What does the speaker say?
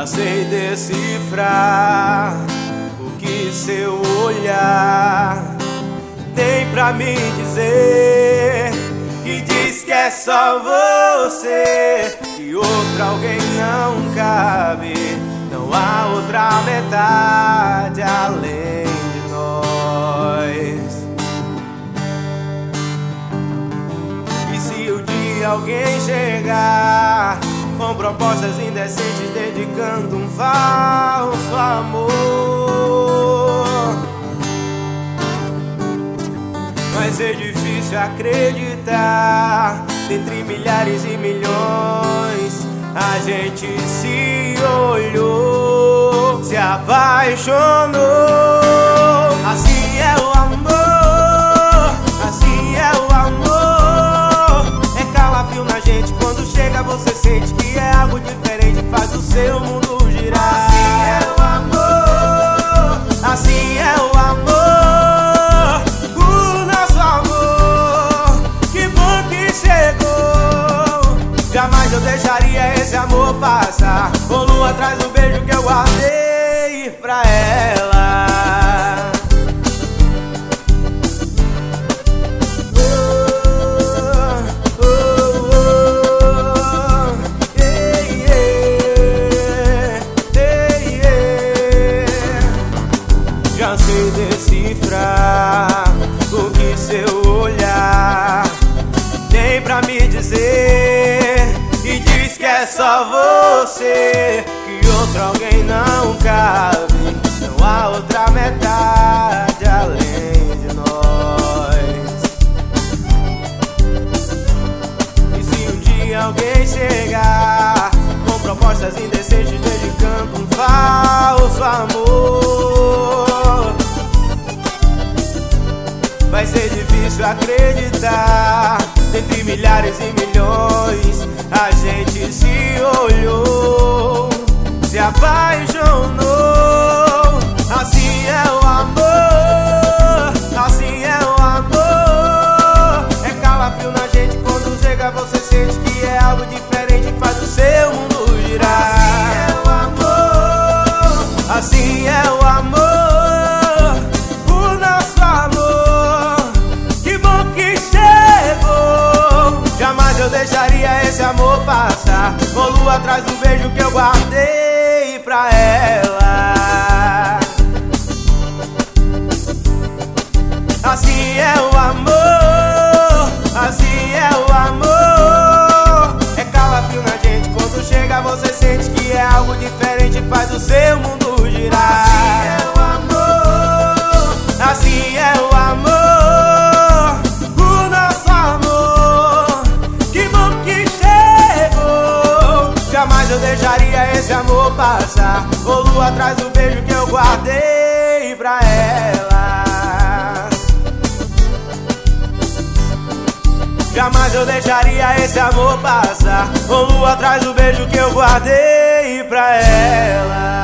Já sei decifrar o que seu olhar tem pra me dizer. E diz que é só você, que outro alguém não cabe. Não há outra metade além de nós. E se o dia alguém chegar com propostas indecentes, dedicando um falso amor, vai ser difícil acreditar. Dentre milhares e milhões, a gente se olhou, se apaixonou. Assim é o amor, assim é o amor. É calafrio na gente, quando chega você sente que é algo diferente, faz o seu mundo girar. Assim é o amor, assim é o amor. Jamais eu deixaria esse amor passar. Rolo atrás do beijo que eu guardei pra ela. Já sei decifrar o que seu olhar tem pra me dizer. E diz que é só você, que outro alguém não cabe. Não há outra metade além de nós. E se um dia alguém chegar com propostas indecentes, dedicando um falso amor, vai ser difícil acreditar. Dentre milhares e milhões, a gente se olhou, se apaixonou. Assim é o amor, assim é o amor. É calafrio na gente, quando chega você sente que é algo diferente, faz o seu mundo girar. Assim é o amor, assim é o amor. Jamais eu deixaria esse amor passar. Rolo atrás do beijo que eu guardei pra ela. Assim é o amor, assim é o amor. É calafrio na gente, quando chega você sente que é algo diferente, faz o seu mundo girar. Assim é o amor, assim é o amor. Jamais eu deixaria esse amor passar. Rolo atrás do beijo que eu guardei pra ela. Jamais eu deixaria esse amor passar. Rolo atrás do beijo que eu guardei pra ela.